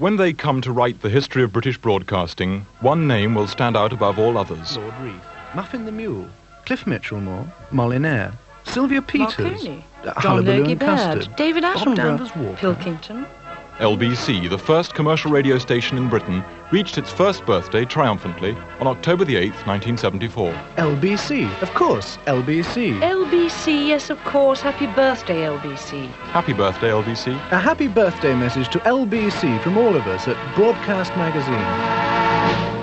When they come to write the history of British broadcasting, one name will stand out above all others. Lord Reith, Muffin the Mule, Cliff Mitchellmore, Molyneux, Sylvia Peters, Marconi, John Hullabaloo Logie and Baird, Custard, David Bob Attenborough, Danvers Walker. Pilkington. LBC, the first commercial radio station in Britain, reached its first birthday triumphantly on October the 8th, 1974. LBC, of course, LBC. LBC, yes, of course. Happy birthday, LBC. Happy birthday, LBC. A happy birthday message to LBC from all of us at Broadcast Magazine.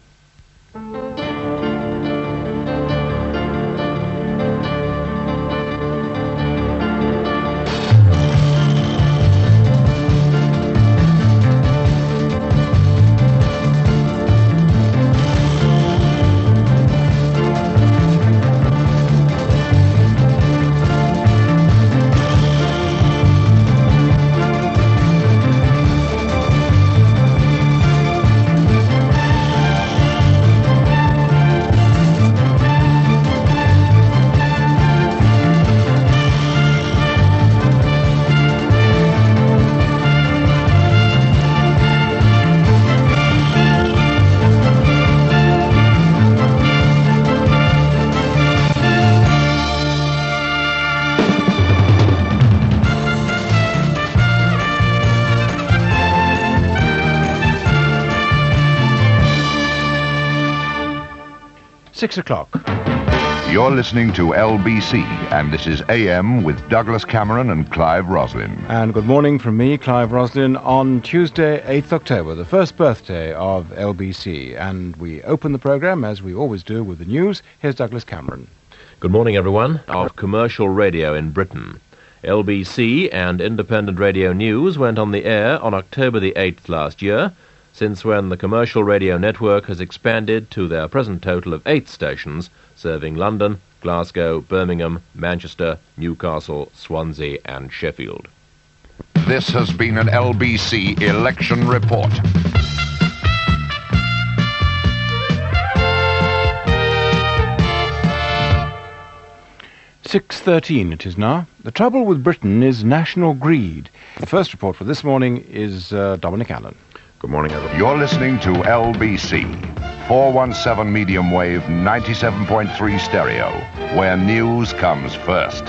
6 o'clock. You're listening to LBC, and this is AM with Douglas Cameron and Clive Roslin. And good morning from me, Clive Roslin, on Tuesday, 8th October, the first birthday of LBC. And we open the programme, as we always do, with the news. Here's Douglas Cameron. Good morning, everyone. Of commercial radio in Britain. LBC and Independent Radio News went on the air on October the 8th last year, since when the commercial radio network has expanded to their present total of 8 stations, serving London, Glasgow, Birmingham, Manchester, Newcastle, Swansea and Sheffield. This has been an LBC election report. .13 it is now. The trouble with Britain is national greed. The first report for this morning is Dominic Allen. Good morning, everyone. You're listening to LBC, 417 medium wave, 97.3 stereo, where news comes first.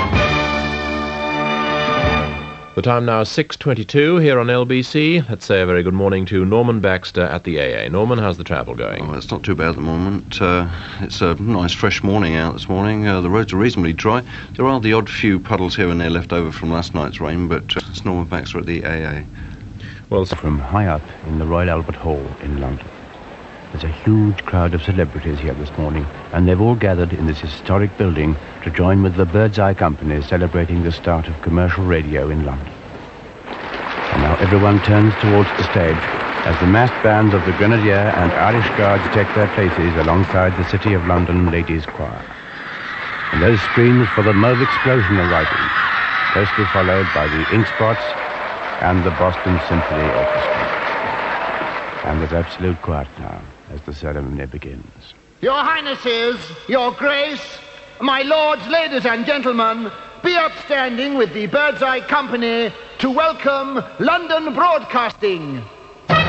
The time now 6:22 here on LBC. Let's say a very good morning to Norman Baxter at the AA. Norman, how's the travel going? Oh, it's not too bad at the moment. It's a nice fresh morning out this morning. The roads are reasonably dry. There are the odd few puddles here and there left over from last night's rain, but it's Norman Baxter at the AA. Well, from high up in the Royal Albert Hall in London. There's a huge crowd of celebrities here this morning, and they've all gathered in this historic building to join with the Bird's Eye Company celebrating the start of commercial radio in London. And now everyone turns towards the stage as the massed bands of the Grenadier and Irish Guards take their places alongside the City of London Ladies' Choir. And those screams for the Mauve Explosion arriving, closely followed by the Ink Spots and the Boston Symphony Orchestra. And there's absolute quiet now as the ceremony begins. Your Highnesses, Your Grace, my lords, ladies and gentlemen, be upstanding with the Bird's Eye Company to welcome London Broadcasting. Bird's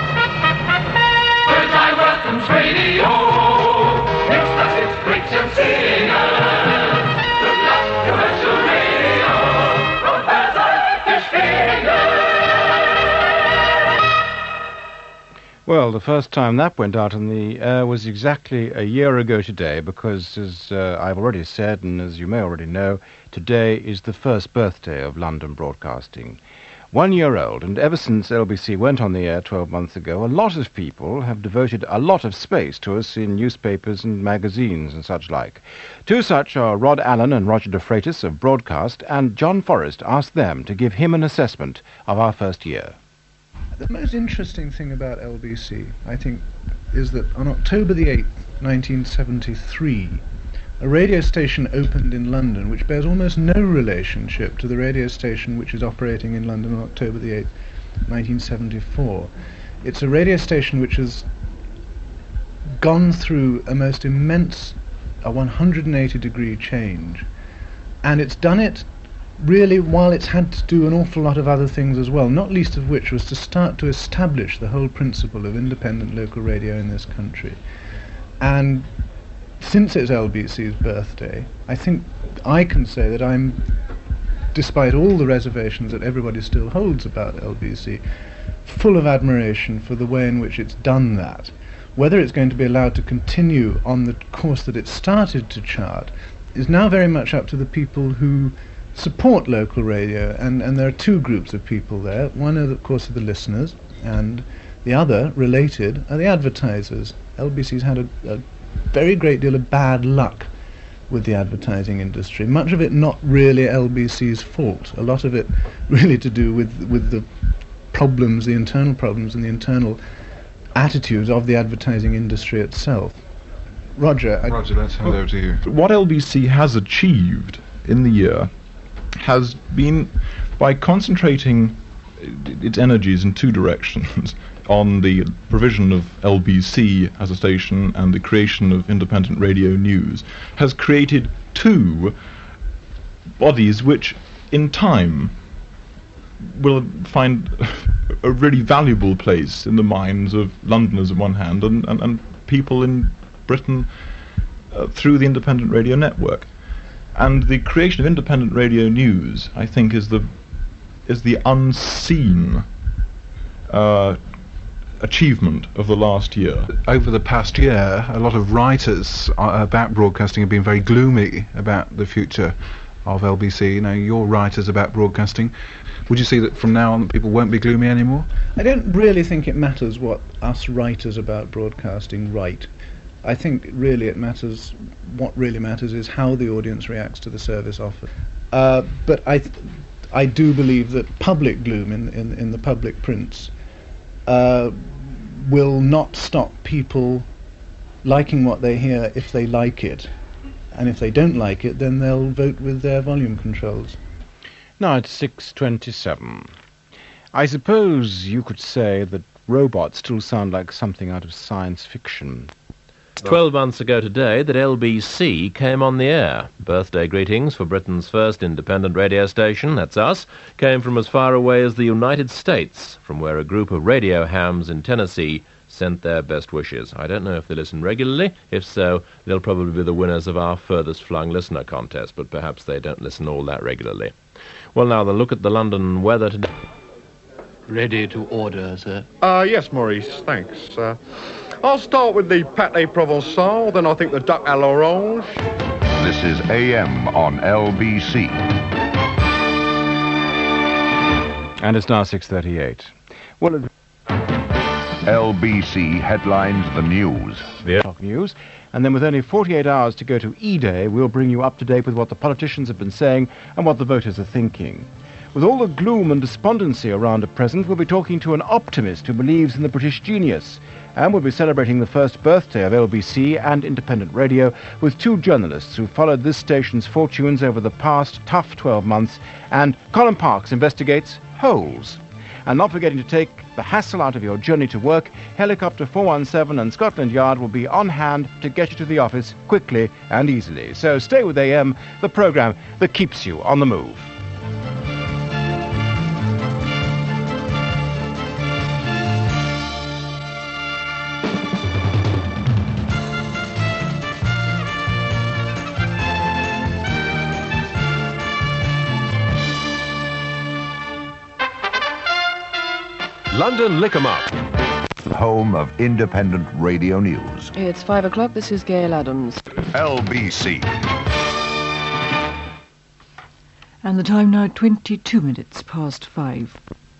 Eye welcomes radio. News classics, greats and singers. Good luck, commercial radio. From Bird's Eye, his fingers. Well, the first time that went out on the air was exactly a year ago today, because, as I've already said, and as you may already know, today is the first birthday of London Broadcasting. 1 year old, and ever since LBC went on the air 12 months ago, a lot of people have devoted a lot of space to us in newspapers and magazines and such like. Two such are Rod Allen and Roger de Freitas of Broadcast, and John Forrest asked them to give him an assessment of our first year. The most interesting thing about LBC, I think, is that on October the 8th, 1973, a radio station opened in London which bears almost no relationship to the radio station which is operating in London on October the 8th, 1974. It's a radio station which has gone through a most immense, a 180-degree change, and it's done it really, while it's had to do an awful lot of other things as well, not least of which was to start to establish the whole principle of independent local radio in this country. And since it's LBC's birthday, I think I can say that I'm, despite all the reservations that everybody still holds about LBC, full of admiration for the way in which it's done that. Whether it's going to be allowed to continue on the course that it started to chart is now very much up to the people who support local radio, and there are two groups of people there. One, of course, are the listeners, and the other, related, are the advertisers. LBC's had a very great deal of bad luck with the advertising industry, much of it not really LBC's fault, a lot of it really to do with the problems, the internal problems and the internal attitudes of the advertising industry itself. Roger, let's hand over to you. What LBC has achieved in the year has been by concentrating its energies in two directions on the provision of LBC as a station and the creation of independent radio news, has created two bodies which in time will find a really valuable place in the minds of Londoners on one hand and people in Britain through the independent radio network. And the creation of independent radio news, I think, is the unseen achievement of the last year. Over the past year, a lot of writers about broadcasting have been very gloomy about the future of LBC. You know, you're writers about broadcasting. Would you see that from now on people won't be gloomy anymore? I don't really think it matters what us writers about broadcasting write. I think really what really matters is how the audience reacts to the service offered. But I do believe that public gloom in the public prints will not stop people liking what they hear if they like it. And if they don't like it, then they'll vote with their volume controls. Now it's 6:27. I suppose you could say that robots still sound like something out of science fiction. 12 months ago today that LBC came on the air. Birthday greetings for Britain's first independent radio station, that's us, came from as far away as the United States, from where a group of radio hams in Tennessee sent their best wishes. I don't know if they listen regularly. If so, they'll probably be the winners of our furthest flung listener contest, but perhaps they don't listen all that regularly. Well, now, then, look at the London weather today. Ready to order, sir? Yes, Maurice, thanks. I'll start with the pâté provençal, then I think the duck à l'orange. This is AM on LBC. And it's now 6:38. Well, LBC headlines the news. The news. And then with only 48 hours to go to E-Day, we'll bring you up to date with what the politicians have been saying and what the voters are thinking. With all the gloom and despondency around at present, we'll be talking to an optimist who believes in the British genius. And we'll be celebrating the first birthday of LBC and independent radio with two journalists who followed this station's fortunes over the past tough 12 months. And Colin Parks investigates holes. And not forgetting to take the hassle out of your journey to work, Helicopter 417 and Scotland Yard will be on hand to get you to the office quickly and easily. So stay with AM, the programme that keeps you on the move. London Lick 'em Up. Home of independent radio news. It's 5 o'clock. This is Gail Adams. LBC. And the time now 22 minutes past 5.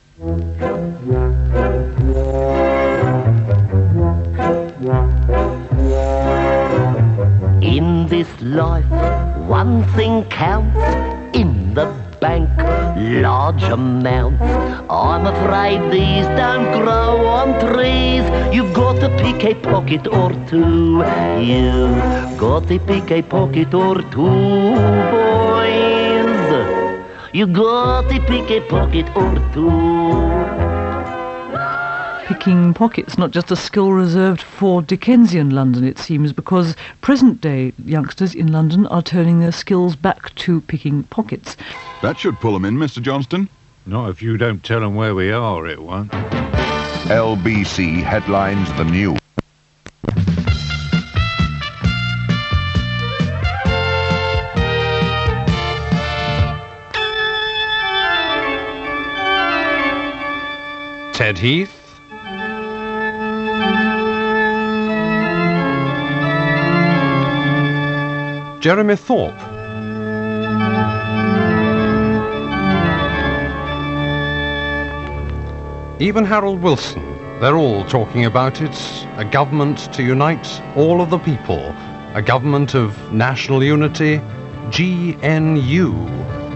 In this life, one thing counts. In the bank, large amounts. I'm afraid these don't grow on trees. You've got to pick a pocket or two. You've got to pick a pocket or two, boys. You've got to pick a pocket or two. picking pockets, not just a skill reserved for Dickensian London, it seems, because present-day youngsters in London are turning their skills back to picking pockets. That should pull them in, Mr. Johnston. Not if you don't tell them where we are, it won't. LBC headlines the news. Ted Heath. Jeremy Thorpe. Even Harold Wilson. They're all talking about it. A government to unite all of the people. A government of national unity. GNU.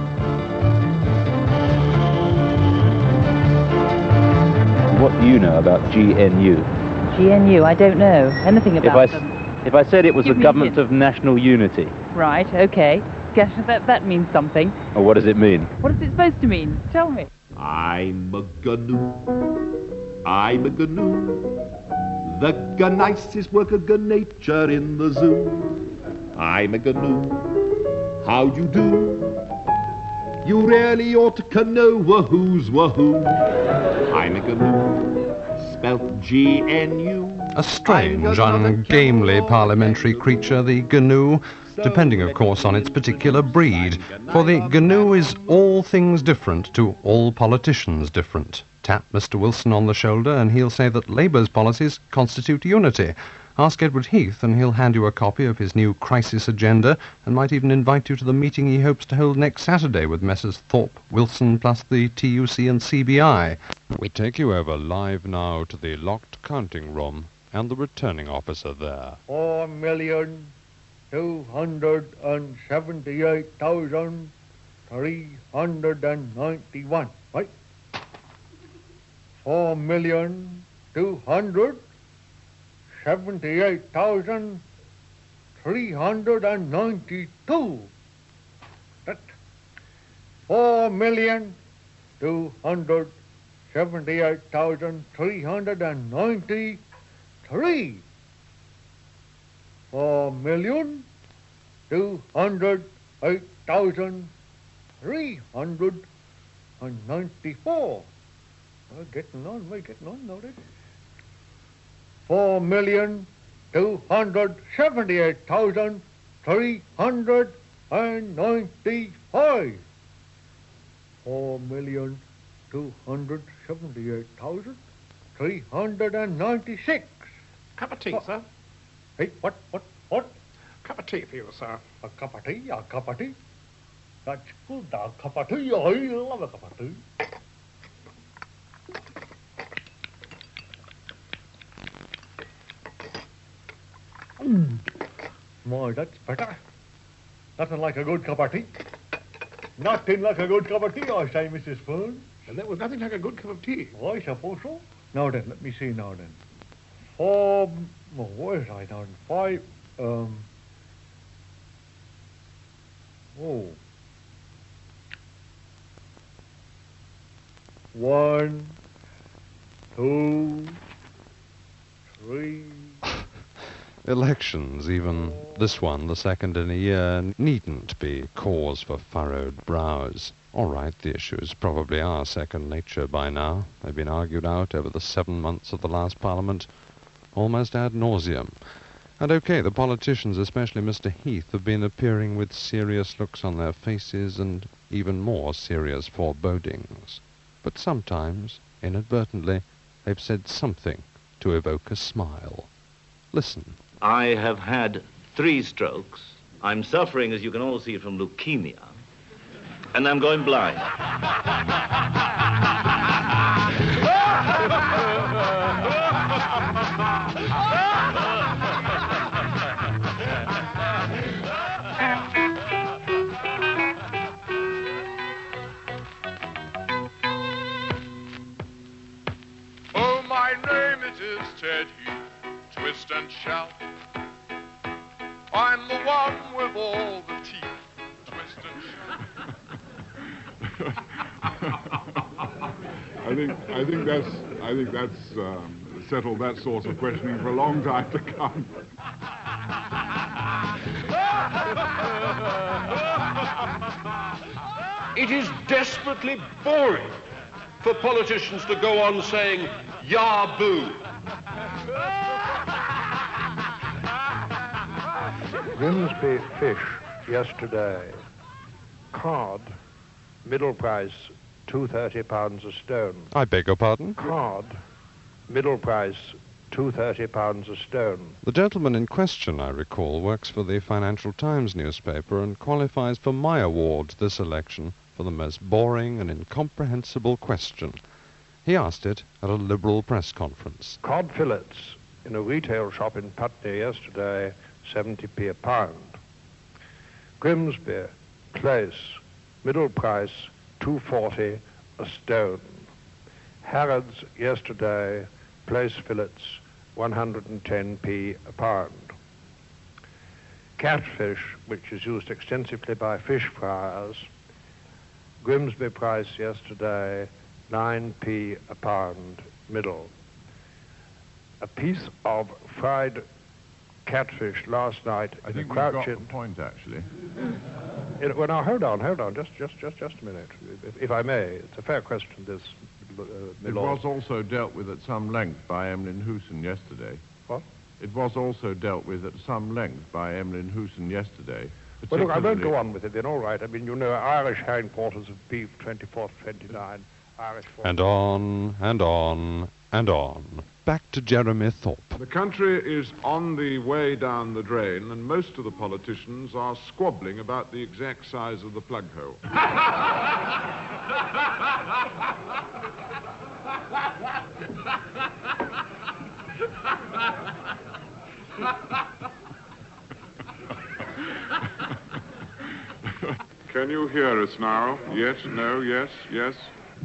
What do you know about GNU? GNU, I don't know anything about them. If I said it was the government of national unity. Right, okay. Guess that means something. Or what does it mean? What is it supposed to mean? Tell me. I'm a GNU. I'm a GNU. The nicest work of nature in the zoo. I'm a GNU. How you do? You really ought to know wahoo's wahoo. I'm a GNU, spelt G-N-U. A strange, ungamely parliamentary creature, the GNU, depending, of course, on its particular breed. For the GNU is all things different to all politicians different. Tap Mr. Wilson on the shoulder and he'll say that Labour's policies constitute unity. Ask Edward Heath and he'll hand you a copy of his new crisis agenda and might even invite you to the meeting he hopes to hold next Saturday with Messrs. Thorpe, Wilson, plus the TUC and CBI. We take you over live now to the locked counting room and the returning officer there. 4,278,391, right? 4,278,392. That 4,278,393. 4,208,394. We're getting on now then. 4,278,395. 4,278,396. Cup of tea, sir. Hey, what? Cup of tea for you, sir. A cup of tea? That's good, a cup of tea. I love a cup of tea. My, that's better. Nothing like a good cup of tea. Nothing like a good cup of tea, I say, Mrs. Fern. And there was nothing like a good cup of tea. I suppose so. Now then, let me see now then. Where is I now? 5, oh. 1, 2, 3. Elections, even this one, the second in a year, needn't be cause for furrowed brows. All right, the issues probably are second nature by now. They've been argued out over the 7 months of the last Parliament, almost ad nauseum. And okay, the politicians, especially Mr. Heath, have been appearing with serious looks on their faces and even more serious forebodings. But sometimes, inadvertently, they've said something to evoke a smile. Listen. I have had 3 strokes. I'm suffering, as you can all see, from leukemia. And I'm going blind. Oh, my name is Ted Heath. Twist and shout. I'm the one with all the teeth. Twist and shout. I think that's settled that sort of questioning for a long time to come. It is desperately boring for politicians to go on saying, "Yah boo." Grimsby fish yesterday. Cod, middle price, £2.30 a stone. I beg your pardon? Cod, middle price, £2.30 a stone. The gentleman in question, I recall, works for the Financial Times newspaper and qualifies for my award this election for the most boring and incomprehensible question. He asked it at a Liberal press conference. Cod fillets in a retail shop in Putney yesterday, 70p a pound. Grimsby Place, middle price, £2.40 a stone. Harrods yesterday, place fillets, 110p a pound. Catfish, which is used extensively by fish fryers, Grimsby price yesterday, 9p a pound, middle. A piece of fried catfish last night. I think we've got the point, actually. Well, now, hold on, just a minute, if I may. It's a fair question, this, It was also dealt with at some length by Emlyn Hooson yesterday. What? It was also dealt with at some length by Emlyn Hooson yesterday. Well, look, I won't go on with it then, all right. I mean, you know, Irish herring quarters of beef, 24 to 29, Irish... And on, and on, and on. Back to Jeremy Thorpe. The country is on the way down the drain, and most of the politicians are squabbling about the exact size of the plug hole. Can you hear us now? Yes, no, yes, yes.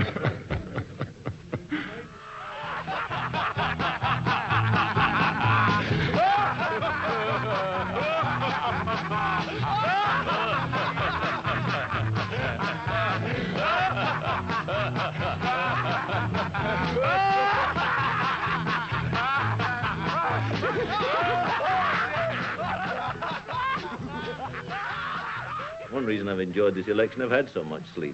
One reason I've enjoyed this election, I've had so much sleep.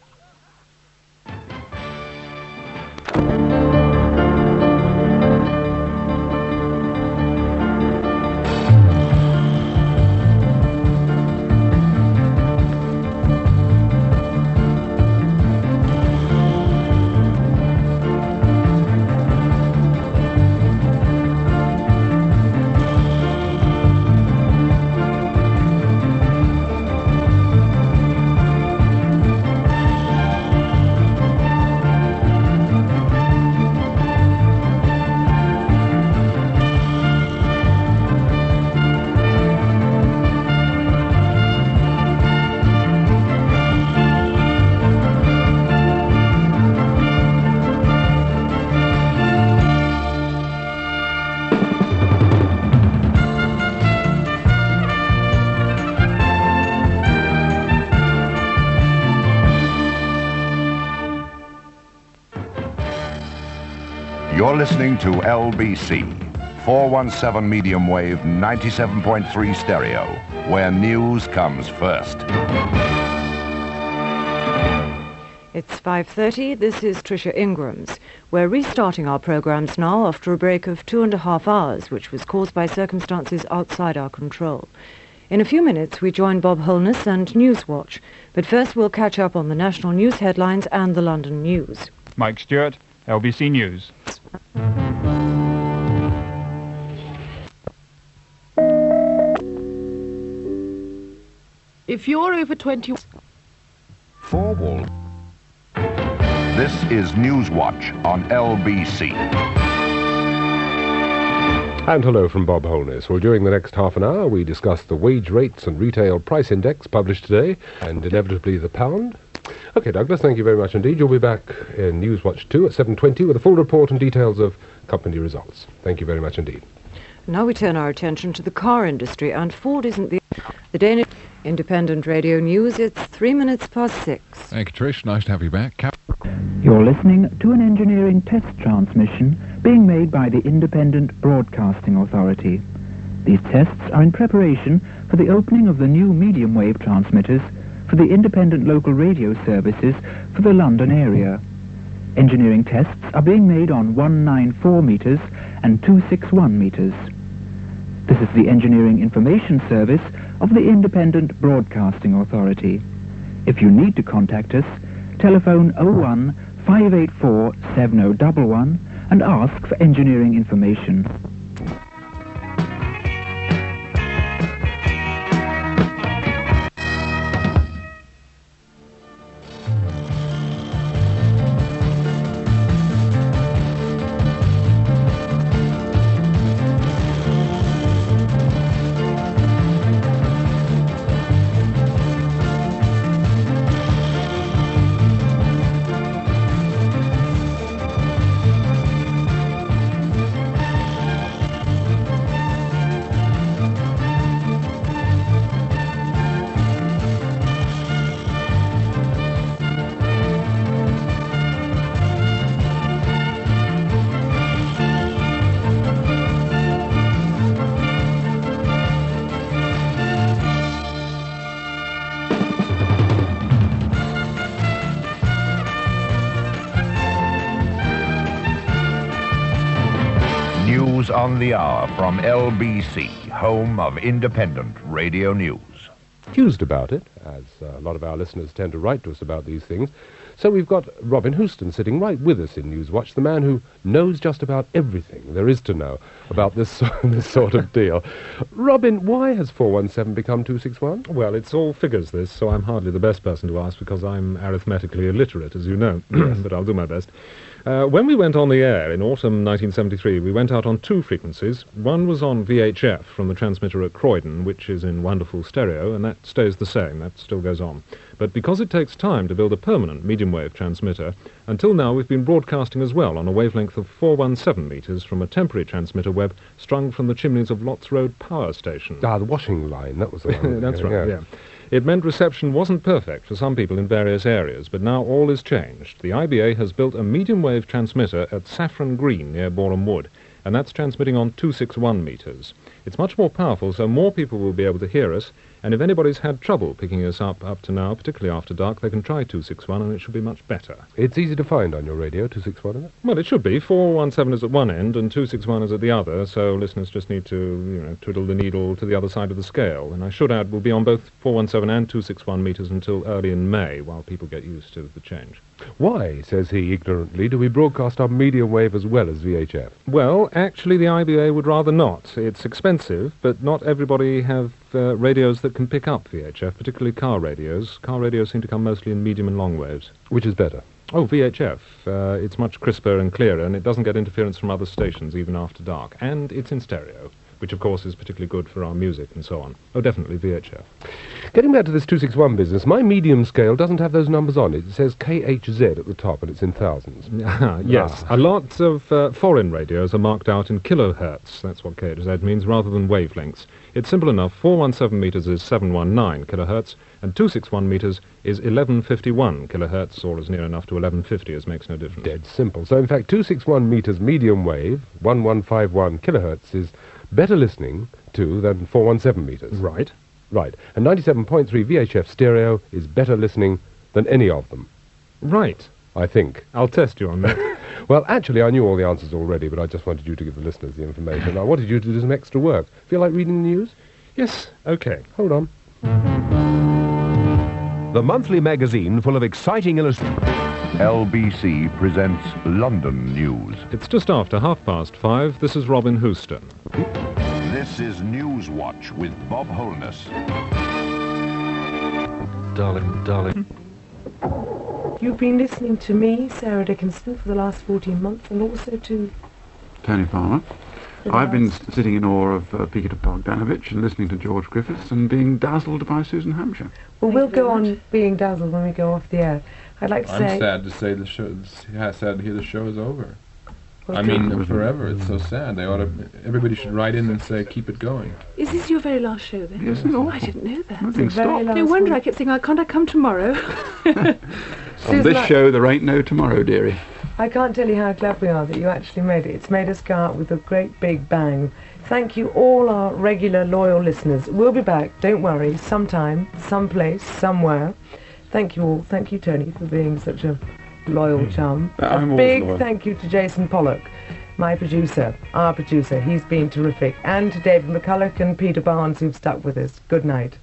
You're listening to LBC, 417 medium wave, 97.3 stereo, where news comes first. It's 5:30. This is Tricia Ingram's. We're restarting our programs now after a break of 2.5 hours, which was caused by circumstances outside our control. In a few minutes, we join Bob Holness and Newswatch. But first, we'll catch up on the national news headlines and the London news. Mike Stewart, LBC News. If you're over 20... Forward. This is Newswatch on LBC. And hello from Bob Holness. Well, during the next half an hour, we discuss the wage rates and retail price index published today, and inevitably the pound. OK, Douglas, thank you very much indeed. You'll be back in Newswatch 2 at 7:20 with a full report and details of company results. Thank you very much indeed. Now we turn our attention to the car industry, and Ford isn't the Danish Independent Radio News. It's 6:03. Thank you, Trish. Nice to have you back. You're listening to an engineering test transmission being made by the Independent Broadcasting Authority. These tests are in preparation for the opening of the new medium wave transmitters for the independent local radio services for the London area. Engineering tests are being made on 194 metres and 261 metres. This is the Engineering Information Service of the Independent Broadcasting Authority. If you need to contact us, telephone 01 584 7011 and ask for engineering information. News on the hour from LBC, home of independent radio news. Confused about it, as a lot of our listeners tend to write to us about these things. So we've got Robin Houston sitting right with us in Newswatch, the man who knows just about everything there is to know about this sort of deal. Robin, why has 417 become 261? Well, it's all figures, this, so I'm hardly the best person to ask because I'm arithmetically illiterate, as you know, but I'll do my best. When we went on the air in autumn 1973, we went out on two frequencies. One was on VHF from the transmitter at Croydon, which is in wonderful stereo, and that stays the same. That still goes on. But because it takes time to build a permanent medium-wave transmitter, until now we've been broadcasting as well on a wavelength of 417 metres from a temporary transmitter web strung from the chimneys of Lots Road Power Station. Ah, the washing line, that was the one. That's right, yeah. It meant reception wasn't perfect for some people in various areas, but now all is changed. The IBA has built a medium-wave transmitter at Saffron Green near Boreham Wood, and that's transmitting on 261 metres. It's much more powerful, so more people will be able to hear us, and if anybody's had trouble picking us up to now, particularly after dark, they can try 261 and it should be much better. It's easy to find on your radio, 261, isn't it? Well, it should be. 417 is at one end and 261 is at the other, so listeners just need to, twiddle the needle to the other side of the scale. And I should add, we'll be on both 417 and 261 metres until early in May, while people get used to the change. Why, says he ignorantly, do we broadcast on medium wave as well as VHF? Well, actually the IBA would rather not. It's expensive, but not everybody have radios that can pick up VHF, particularly car radios. Car radios seem to come mostly in medium and long waves. Which is better? Oh, VHF. It's much crisper and clearer, and it doesn't get interference from other stations even after dark. And it's in stereo, which of course is particularly good for our music and so on. Oh, definitely VHF. Getting back to this 261 business, my medium scale doesn't have those numbers on it. It says KHZ at the top, and it's in thousands. Yes, a lot of foreign radios are marked out in kilohertz. That's what KHZ means, rather than wavelengths. It's simple enough. 417 metres is 719 kilohertz, and 261 metres is 1151 kilohertz, or as near enough to 1150 as makes no difference. Dead simple. So, in fact, 261 metres medium wave, 1151 kilohertz, is better listening to than 417 metres. Right. Right. And 97.3 VHF stereo is better listening than any of them. Right. I think. I'll test you on that. Well, actually, I knew all the answers already, but I just wanted you to give the listeners the information. I wanted you to do some extra work. Feel like reading the news? Yes. Okay. Hold on. The monthly magazine full of exciting illustrations. LBC presents London News. It's just after 5:30. This is Robin Houston. This is Newswatch with Bob Holness. Darling. You've been listening to me, Sarah Dickinson, for the last 14 months, and also to... Tony Palmer. I've been sitting in awe of Peter Bogdanovich and listening to George Griffiths and being dazzled by Susan Hampshire. Well, we'll go on being dazzled when we go off the air. I'd like to say... I'm sad to say the show... sad to hear the show is over. Well, I mean, forever. It's so sad. Everybody should write in and say, keep it going. Is this your very last show, then? Yes, it's awful. I didn't know that. Nothing stopped. No wonder I kept saying, can't I come tomorrow? On this show, there ain't no tomorrow, dearie. I can't tell you how glad we are that you actually made it. It's made us go out with a great big bang. Thank you, all our regular, loyal listeners. We'll be back, don't worry, sometime, someplace, somewhere. Thank you all. Thank you, Tony, for being such a loyal chum. A big thank you to Jason Pollock, my producer, our producer. He's been terrific. And to David McCulloch and Peter Barnes, who've stuck with us. Good night.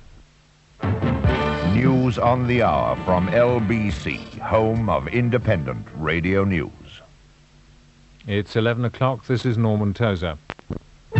News on the hour from LBC, home of independent radio news. It's 11 o'clock. This is Norman Tozer. The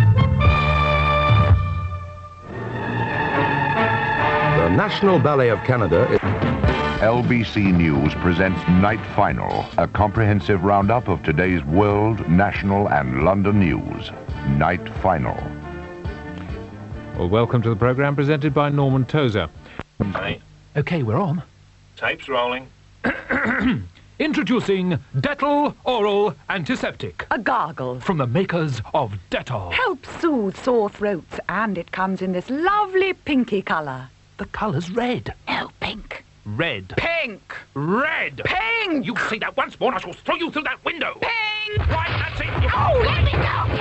National Ballet of Canada. LBC News presents Night Final, a comprehensive roundup of today's world, national and London news. Night Final. Well, welcome to the programme presented by Norman Tozer. Hey. OK, we're on. Tape's rolling. Introducing Dettol Oral Antiseptic. A gargle. From the makers of Dettol. Helps soothe sore throats, and it comes in this lovely pinky colour. The colour's red. No, pink. Red. Pink. Red. Pink. You say that once more and I shall throw you through that window. Pink. Right, that's it. Oh, let me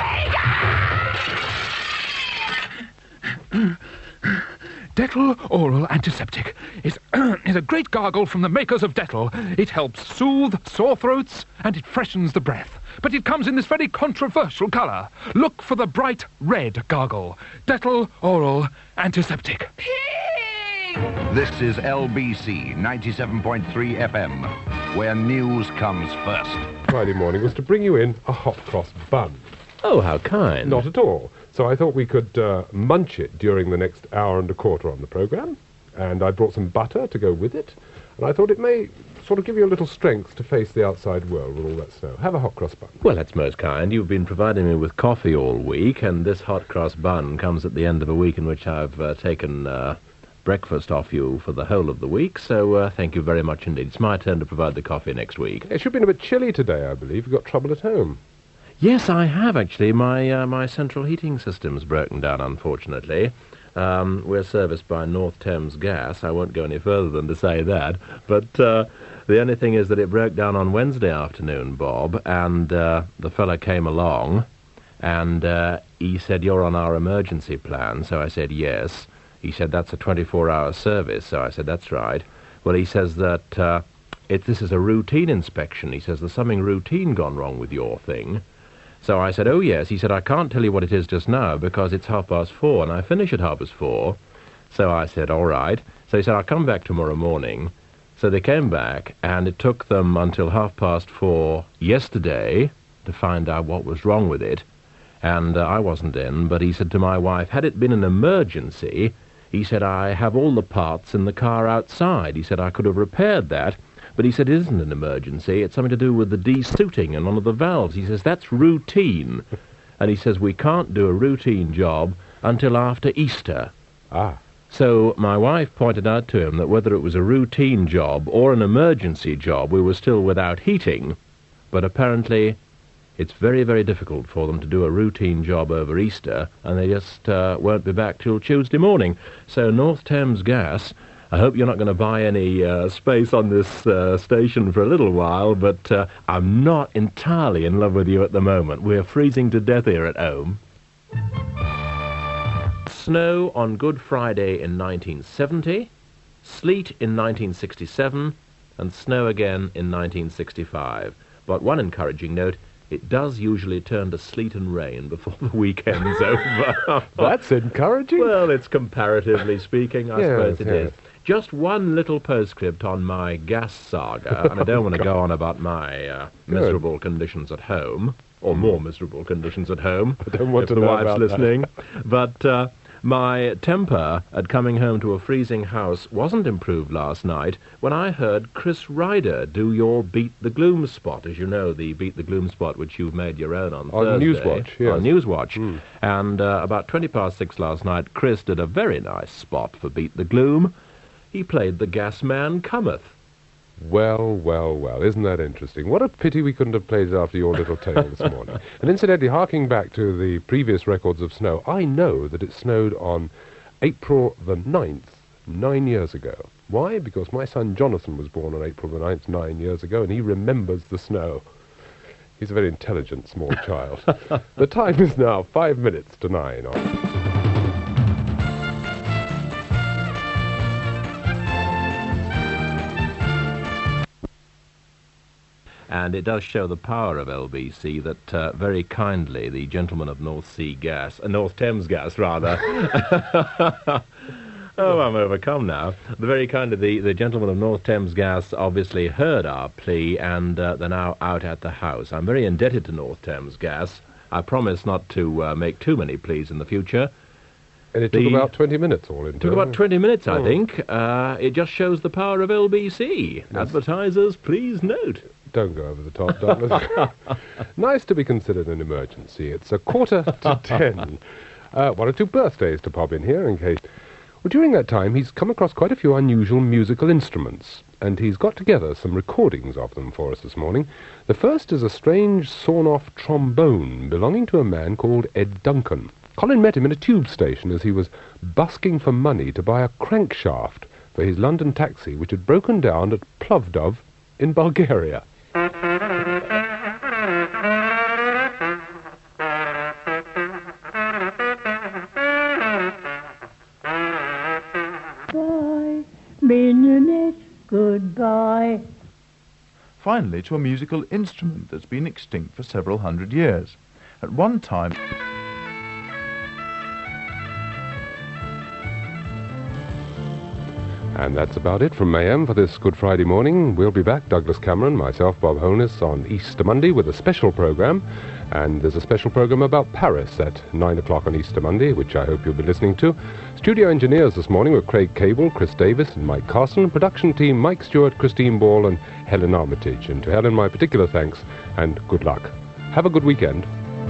go, pink. Dettol Oral Antiseptic is a great gargle from the makers of Dettol. It helps soothe sore throats and it freshens the breath. But it comes in this very controversial colour. Look for the bright red gargle. Dettol Oral Antiseptic. This is LBC 97.3 FM, where news comes first. Friday morning was to bring you in a hot cross bun. Oh, how kind. Not at all. So I thought we could munch it during the next hour and a quarter on the programme. And I brought some butter to go with it. And I thought it may sort of give you a little strength to face the outside world with all that snow. Have a hot cross bun. Well, that's most kind. You've been providing me with coffee all week, and this hot cross bun comes at the end of a week in which I've taken breakfast off you for the whole of the week. So thank you very much indeed. It's my turn to provide the coffee next week. It should have been a bit chilly today, I believe. You've got trouble at home. Yes, I have, actually. My central heating system's broken down, unfortunately. We're serviced by North Thames Gas. I won't go any further than to say that. But the only thing is that it broke down on Wednesday afternoon, Bob, and the fella came along, and he said, "You're on our emergency plan." So I said, "Yes." He said, "That's a 24-hour service." So I said, "That's right." Well, he says that this is a routine inspection. He says, "There's something routine gone wrong with your thing." So I said, "Oh, yes." He said, "I can't tell you what it is just now because it's 4:30 and I finish at 4:30. So I said, "All right." So he said, "I'll come back tomorrow morning." So they came back, and it took them until 4:30 yesterday to find out what was wrong with it. And I wasn't in, but he said to my wife, had it been an emergency, he said, "I have all the parts in the car outside." He said, "I could have repaired that." But he said, "It isn't an emergency. It's something to do with the de-suiting and one of the valves." He says, "That's routine." And he says, "We can't do a routine job until after Easter." Ah. So my wife pointed out to him that whether it was a routine job or an emergency job, we were still without heating. But apparently it's very, very difficult for them to do a routine job over Easter, and they just won't be back till Tuesday morning. So North Thames Gas, I hope you're not going to buy any space on this station for a little while, but I'm not entirely in love with you at the moment. We're freezing to death here at home. Snow on Good Friday in 1970, sleet in 1967, and snow again in 1965. But one encouraging note, it does usually turn to sleet and rain before the weekend's over. That's encouraging. Well, it's comparatively speaking, I suppose it yes. is. Just one little postscript on my gas saga, and I don't want to go on about my miserable conditions at home, or more miserable conditions at home, I don't want if to the know wife's about listening. But my temper at coming home to a freezing house wasn't improved last night when I heard Chris Ryder do your Beat the Gloom spot. As you know, the Beat the Gloom spot, which you've made your own on Thursday. Newswatch, yes. On Newswatch. And about 6:20 last night, Chris did a very nice spot for Beat the Gloom. He played The Gas Man Cometh. Well, well, well, isn't that interesting? What a pity we couldn't have played it after your little tale this morning. And incidentally, harking back to the previous records of snow, I know that it snowed on April the 9th, 9 years ago. Why? Because my son Jonathan was born on April the 9th 9 years ago, and he remembers the snow. He's a very intelligent small child. The time is now 5 minutes to 9. And it does show the power of LBC that very kindly the gentleman of North Thames Gas, rather. Oh, I'm overcome now. Very kindly, the gentleman of North Thames Gas obviously heard our plea, and they're now out at the house. I'm very indebted to North Thames Gas. I promise not to make too many pleas in the future. And it took about 20 minutes all in. It took about 20 minutes, I think. It just shows the power of LBC. Yes. Advertisers, please note. Don't go over the top, Douglas. Nice to be considered an emergency. It's 9:45. 1 or 2 birthdays to pop in here in case... Well, during that time, he's come across quite a few unusual musical instruments, and he's got together some recordings of them for us this morning. The first is a strange sawn-off trombone belonging to a man called Ed Duncan. Colin met him in a tube station as he was busking for money to buy a crankshaft for his London taxi, which had broken down at Plovdiv in Bulgaria. Goodbye. Finally, to a musical instrument that's been extinct for several hundred years. At one time... And that's about it from AM for this Good Friday morning. We'll be back, Douglas Cameron, myself, Bob Holness, on Easter Monday with a special programme. And there's a special programme about Paris at 9 o'clock on Easter Monday, which I hope you'll be listening to. Studio engineers this morning were Craig Cable, Chris Davis and Mike Carson. Production team, Mike Stewart, Christine Ball and Helen Armitage. And to Helen, my particular thanks and good luck. Have a good weekend.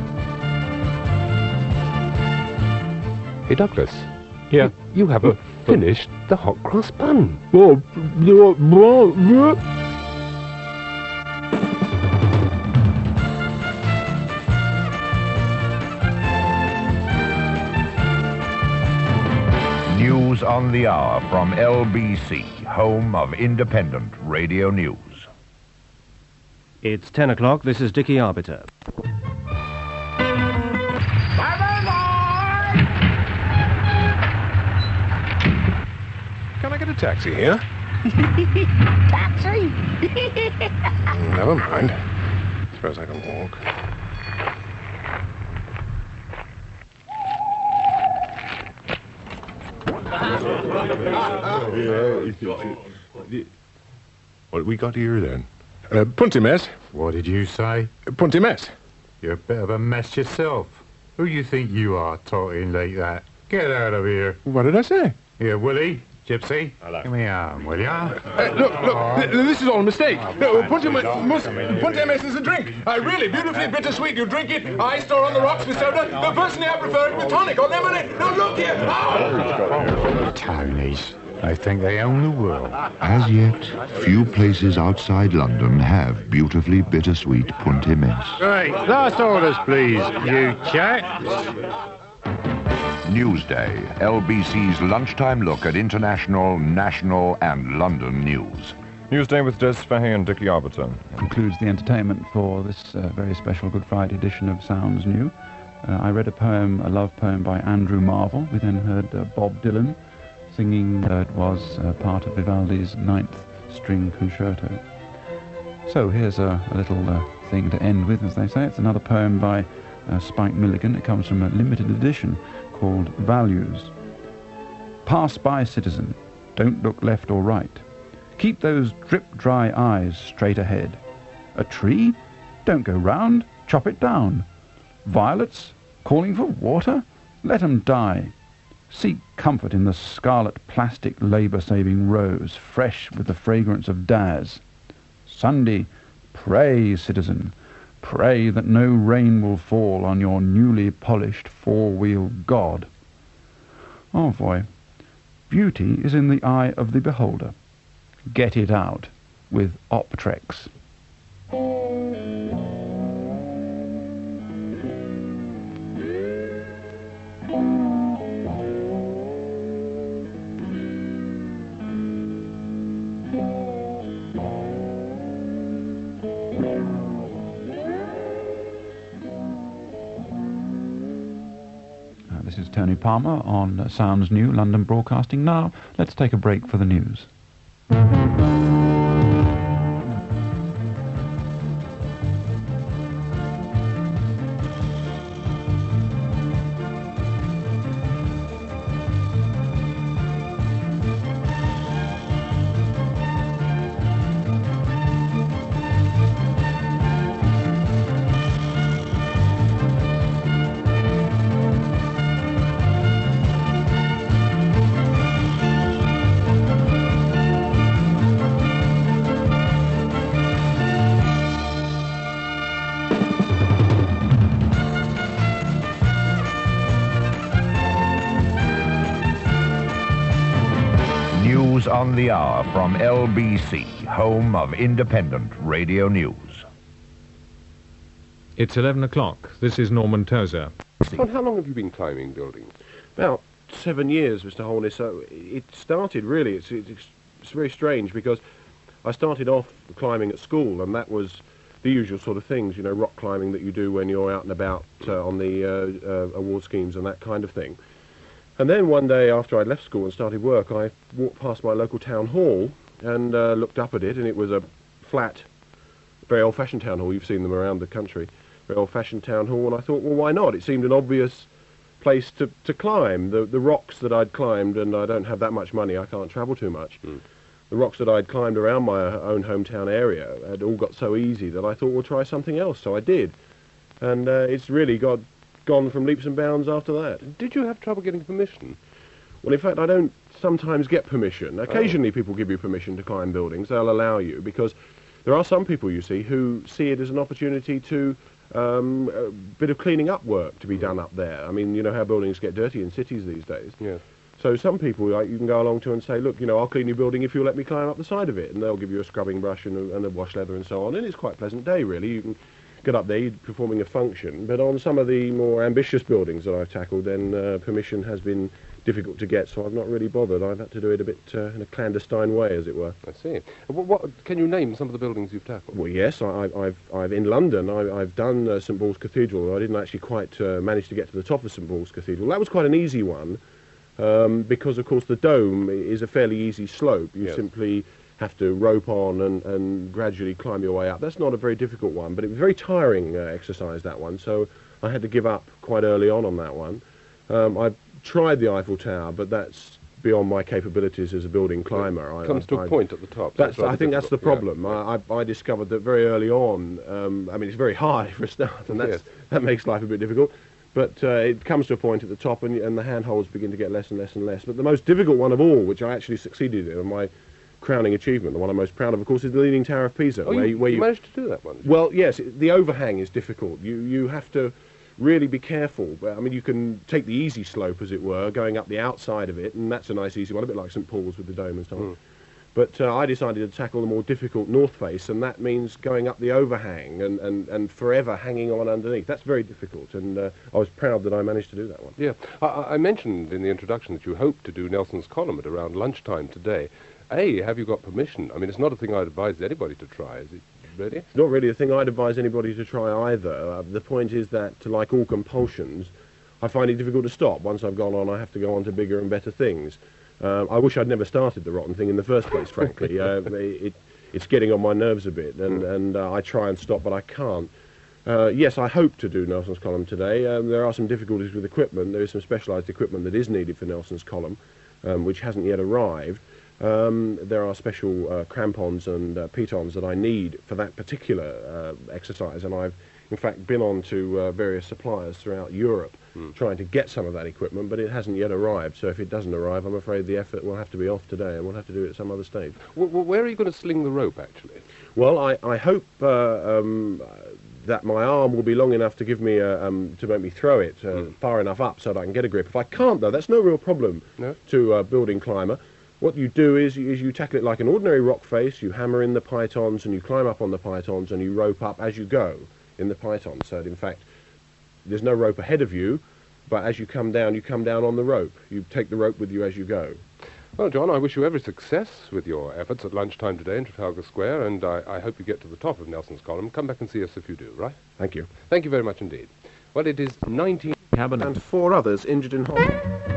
Hey, Douglas. Yeah? You haven't finished the hot cross bun. News on the hour from LBC, home of independent radio news. It's 10 o'clock. This is Dickie Arbiter. Can I get a taxi here? Taxi? Never mind. Suppose I can walk. What have we got here then? Punty mess. What did you say? Punty mess. You're a bit of a mess yourself. Who you think you are talking like that? Get out of here. What did I say? Here, Willie, Gypsy, give me a arm, will ya? Look, this is all a mistake. No, Punty mess is a drink. Really beautifully bittersweet. You drink it, ice or on the rocks with soda. Personally, I prefer it with tonic or lemonade. Now, look here. Townies. I think they own the world. As yet, few places outside London have beautifully bittersweet Punty mess. Right, last orders, please, you chaps. Newsday, LBC's lunchtime look at international, national and London news. Newsday with Des Fahey and Dickie Arbiter. Concludes the entertainment for this very special Good Friday edition of Sounds New. I read a love poem by Andrew Marvell. We then heard Bob Dylan singing it was part of Vivaldi's 9th String Concerto. So here's a little thing to end with, as they say. It's another poem by Spike Milligan. It comes from a limited edition called Values. Pass by, citizen. Don't look left or right. Keep those drip-dry eyes straight ahead. A tree? Don't go round. Chop it down. Violets? Calling for water? Let 'em die. Seek comfort in the scarlet plastic labour-saving rose, fresh with the fragrance of Daz. Sunday, pray, citizen. Pray that no rain will fall on your newly polished four-wheel god. Envoy. Beauty is in the eye of the beholder. Get it out with Optrex. is Tony Palmer on Sounds New, London Broadcasting. Now, let's take a break for the news. News on the hour from LBC, home of independent radio news. It's 11 o'clock. This is Norman Tozer. John, how long have you been climbing buildings? About 7 years, Mr. Holness. So it started really, it's very strange because I started off climbing at school, and that was the usual sort of things, you know, rock climbing that you do when you're out and about on the award schemes and that kind of thing. And then one day after I'd left school and started work, I walked past my local town hall and looked up at it, and it was a flat, very old-fashioned town hall. You've seen them around the country. Very old-fashioned town hall, and I thought, well, why not? It seemed an obvious place to climb. The rocks that I'd climbed, and I don't have that much money, I can't travel too much. The rocks that I'd climbed around my own hometown area had all got so easy that I thought, we'll try something else, so I did. And it's really gone from leaps and bounds after that. Did you have trouble getting permission? Well, in fact, I don't sometimes get permission. Occasionally people give you permission to climb buildings. They'll allow you, because there are some people, you see, who see it as an opportunity to a bit of cleaning up work to be done up there. I mean, you know how buildings get dirty in cities these days. Yes. So some people, like, you can go along to and say, look, you know, I'll clean your building if you'll let me climb up the side of it. And they'll give you a scrubbing brush and a wash leather and so on. And it's quite a pleasant day, really. You can get up there, you're performing a function. But on some of the more ambitious buildings that I've tackled, then permission has been difficult to get, so I've not really bothered. I've had to do it a bit in a clandestine way, as it were. I see. What can you name some of the buildings you've tackled? Well, yes, I've in London, I've done St Paul's Cathedral. I didn't actually quite manage to get to the top of St Paul's Cathedral. That was quite an easy one, because, of course, the dome is a fairly easy slope. You simply have to rope on and gradually climb your way up. That's not a very difficult one, but it was a very tiring exercise, that one, so I had to give up quite early on that one. I tried the Eiffel Tower, but that's beyond my capabilities as a building climber. It comes to a point at the top. I think that's the problem. Yeah. I discovered that very early on. I mean, it's very high for a start, and that makes life a bit difficult. But it comes to a point at the top, and the handholds begin to get less and less and less. But the most difficult one of all, which I actually succeeded in, and my crowning achievement, the one I'm most proud of course, is the Leaning Tower of Pisa. Oh, where you managed to do that one? Well, yes, the overhang is difficult. You have to really be careful. I mean, you can take the easy slope, as it were, going up the outside of it, and that's a nice easy one, a bit like St Paul's with the dome and so on. But I decided to tackle the more difficult north face, and that means going up the overhang and forever hanging on underneath. That's very difficult, and I was proud that I managed to do that one. Yeah, I mentioned in the introduction that you hope to do Nelson's Column at around lunchtime today. Have you got permission? I mean, it's not a thing I'd advise anybody to try, is it? Really? It's not really a thing I'd advise anybody to try either. The point is that, like all compulsions, I find it difficult to stop. Once I've gone on, I have to go on to bigger and better things. I wish I'd never started the rotten thing in the first place, frankly. It's getting on my nerves a bit, and I try and stop, but I can't. Yes, I hope to do Nelson's Column today. There are some difficulties with equipment. There is some specialised equipment that is needed for Nelson's Column, which hasn't yet arrived. There are special crampons and pitons that I need for that particular exercise, and I've in fact been on to various suppliers throughout Europe trying to get some of that equipment, but it hasn't yet arrived. So if it doesn't arrive, I'm afraid the effort will have to be off today, and we'll have to do it at some other stage. Well, where are you going to sling the rope, actually? Well, I hope that my arm will be long enough to give me to make me throw it far enough up so that I can get a grip. If I can't, though, that's no real problem to a building climber. What you do is you tackle it like an ordinary rock face. You hammer in the pitons and you climb up on the pitons and you rope up as you go in the pitons. So that, in fact, there's no rope ahead of you, but as you come down on the rope. You take the rope with you as you go. Well, John, I wish you every success with your efforts at lunchtime today in Trafalgar Square, and I hope you get to the top of Nelson's Column. Come back and see us if you do, right? Thank you. Thank you very much indeed. Well, it is 19... Cabinet. And 4 others injured in hospital.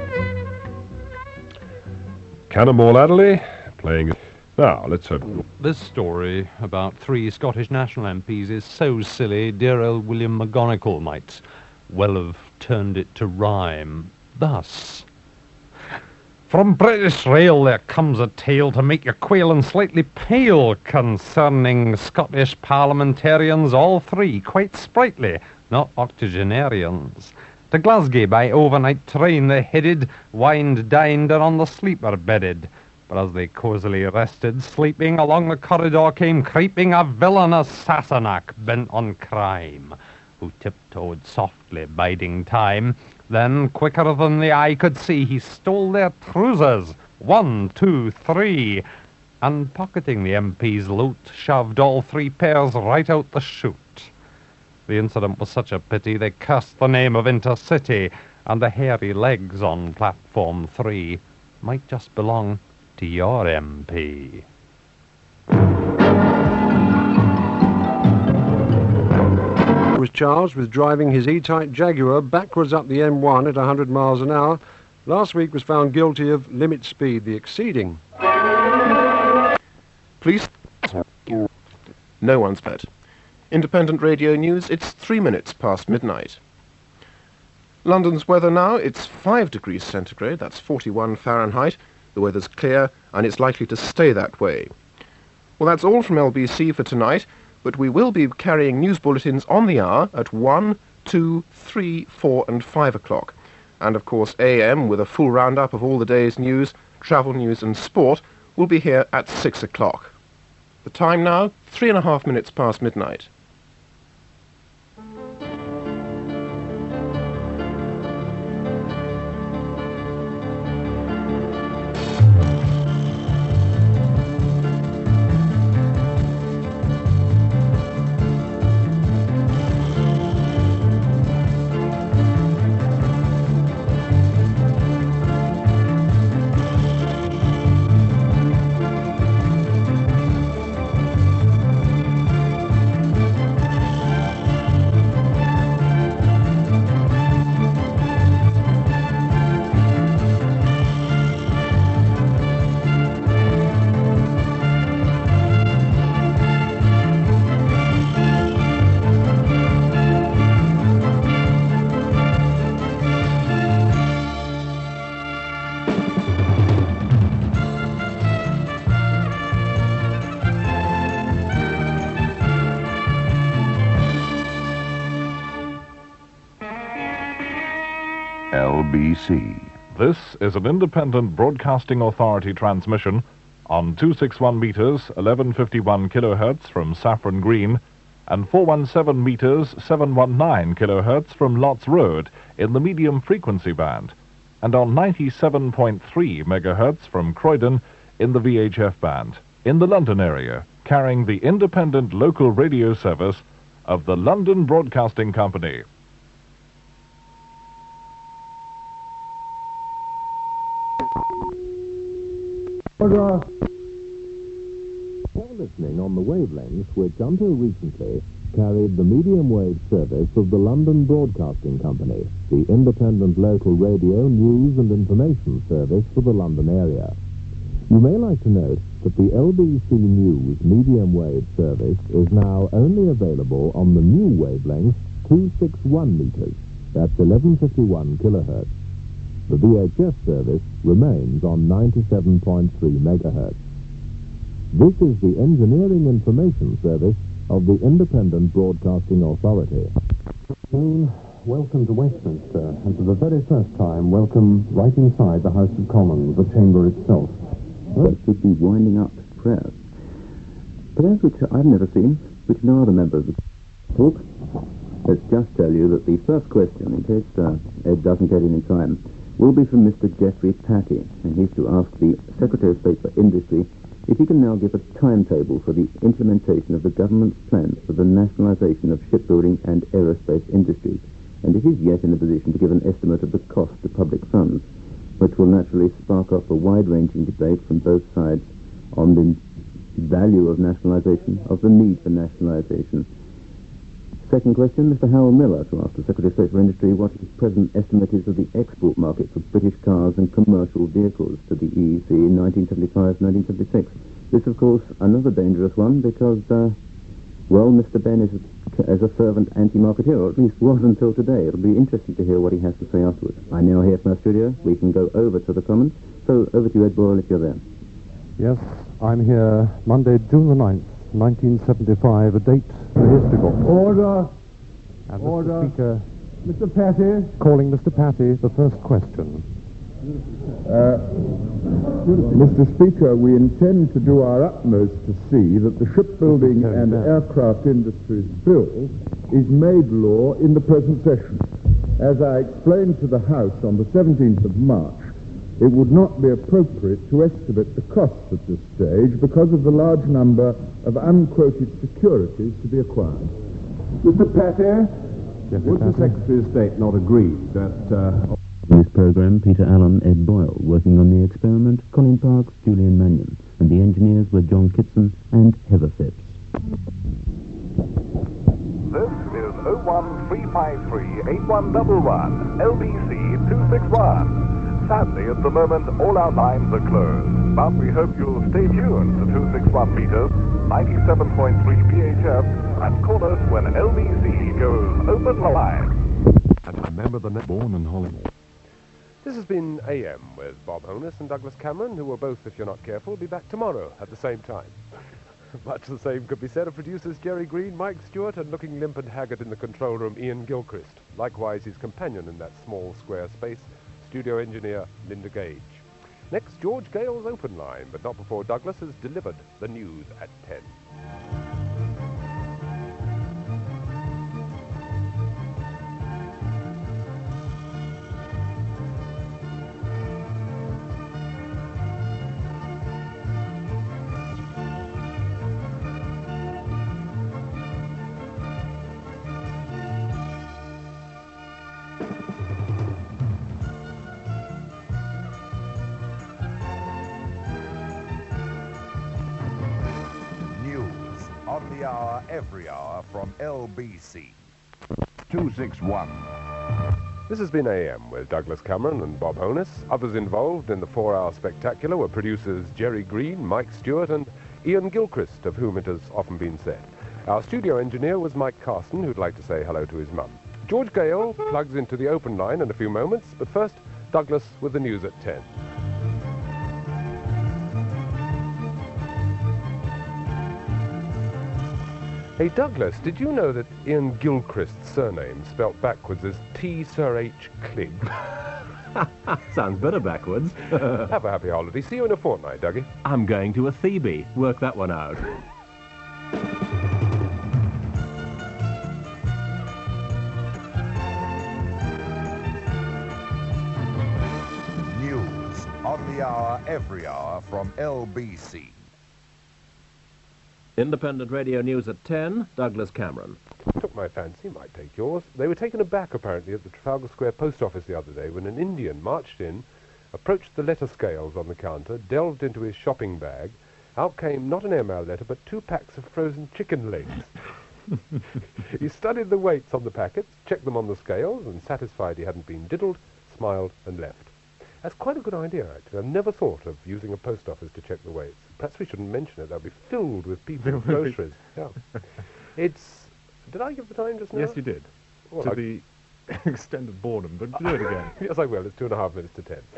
Cannonball Adderley playing. Now, let's hope. This story about 3 Scottish National MPs is so silly, dear old William McGonagall might well have turned it to rhyme. Thus. From British Rail there comes a tale to make you quail and slightly pale concerning Scottish parliamentarians, all 3, quite sprightly, not octogenarians. To Glasgow by overnight train they headed, wined, dined, and on the sleeper bedded. But as they cosily rested, sleeping, along the corridor came creeping a villainous Sassenach bent on crime, who tiptoed softly, biding time. Then, quicker than the eye could see, he stole their trousers, 1, 2, 3, and pocketing the MP's loot, shoved all 3 pairs right out the chute. The incident was such a pity they cursed the name of Intercity, and the hairy legs on platform 3 might just belong to your MP. Was charged with driving his E-Type Jaguar backwards up the M1 at 100 miles an hour. Last week was found guilty of limit speed, the exceeding. Police. No one's hurt. Independent Radio News, it's 3 minutes past midnight. London's weather now, it's 5 degrees centigrade, that's 41 Fahrenheit. The weather's clear, and it's likely to stay that way. Well, that's all from LBC for tonight, but we will be carrying news bulletins on the hour at 1, 2, 3, 4 and 5 o'clock. And of course AM, with a full roundup of all the day's news, travel news and sport, will be here at 6 o'clock. The time now, 3.5 minutes past midnight. LBC. This is an independent broadcasting authority transmission on 261 meters, 1151 kilohertz from Saffron Green, and 417 meters, 719 kilohertz from Lots Road in the medium frequency band, and on 97.3 megahertz from Croydon in the VHF band, in the London area, carrying the independent local radio service of the London Broadcasting Company. You're listening on the wavelength which until recently carried the medium wave service of the London Broadcasting Company, the independent local radio, news and information service for the London area. You may like to note that the LBC News medium wave service is now only available on the new wavelength 261 meters, that's 1151 kilohertz. The VHF service remains on 97.3 megahertz. This is the engineering information service of the Independent Broadcasting Authority. Welcome to Westminster, and for the very first time, welcome right inside the House of Commons, the chamber itself. Well, it should be winding up prayers. Prayers which I've never seen, which no other member of the talk. Let's just tell you that the first question, in case Ed doesn't get in time, will be from Mr. Geoffrey Patty, and he's to ask the Secretary of State for Industry if he can now give a timetable for the implementation of the government's plans for the nationalisation of shipbuilding and aerospace industries, and if he's yet in a position to give an estimate of the cost to public funds, which will naturally spark off a wide-ranging debate from both sides on the value of nationalisation, of the need for nationalisation. Second question, Mr. Hal Miller, to ask the Secretary of State for Industry what his present estimate is of the export market for British cars and commercial vehicles to the EEC in 1975-1976. This, of course, another dangerous one because, well, Mr. Ben is a fervent anti-marketeer, or at least was until today. It'll be interesting to hear what he has to say afterwards. I now hear from our studio. We can go over to the Commons. So, over to you, Ed Boyle, if you're there. Yes, I'm here Monday, June the 9th, 1975, a date in history book. Order. And Order. Mr. Speaker, Mr. Patty. calling Mr. Patty the first question. Mr. Speaker, we intend to do our utmost to see that the shipbuilding and aircraft industries bill is made law in the present session. As I explained to the House on the 17th of March, it would not be appropriate to estimate the costs at this stage because of the large number of unquoted securities to be acquired. Mr. Patty, would the Secretary of State not agree that... In this programme, Peter Allen, Ed Boyle, working on the experiment, Colin Parks, Julian Mannion, and the engineers were John Kitson and Heather Phipps. This is 01353-8111, LBC 261. Sadly, at the moment, all our lines are closed, but we hope you'll stay tuned to 261 meters, 97.3 PHF, and call us when LBC goes open live. And remember the born in Hollywood. This has been AM with Bob Honus and Douglas Cameron, who will both, if you're not careful, be back tomorrow at the same time. Much the same could be said of producers Jerry Green, Mike Stewart, and looking limp and haggard in the control room, Ian Gilchrist. Likewise, his companion in that small square space, studio engineer Linda Gage. Next, George Gale's open line, but not before Douglas has delivered the news at 10. On the hour, every hour, from LBC. 261. This has been AM with Douglas Cameron and Bob Honus. Others involved in the 4-hour spectacular were producers Jerry Green, Mike Stewart, and Ian Gilchrist, of whom it has often been said. Our studio engineer was Mike Carson, who'd like to say hello to his mum. George Gale plugs into the open line in a few moments, but first, Douglas with the news at 10. Hey, Douglas, did you know that Ian Gilchrist's surname spelt backwards is T. Sir H. Cligg? Sounds better backwards. Have a happy holiday. See you in a fortnight, Dougie. I'm going to a Thebe. Work that one out. News on the hour, every hour, from LBC. Independent Radio News at 10, Douglas Cameron. Took my fancy, might take yours. They were taken aback, apparently, at the Trafalgar Square post office the other day when an Indian marched in, approached the letter scales on the counter, delved into his shopping bag. Out came not an airmail letter, but 2 packs of frozen chicken legs. He studied the weights on the packets, checked them on the scales, and satisfied he hadn't been diddled, smiled and left. That's quite a good idea, actually. I've never thought of using a post office to check the weights. Perhaps we shouldn't mention it. They'll be filled with people with groceries. Yeah. It's... Did I give the time just now? Yes, you did. Well, to the extent of boredom, but do it again. Yes, I will. It's 2.5 minutes to 10.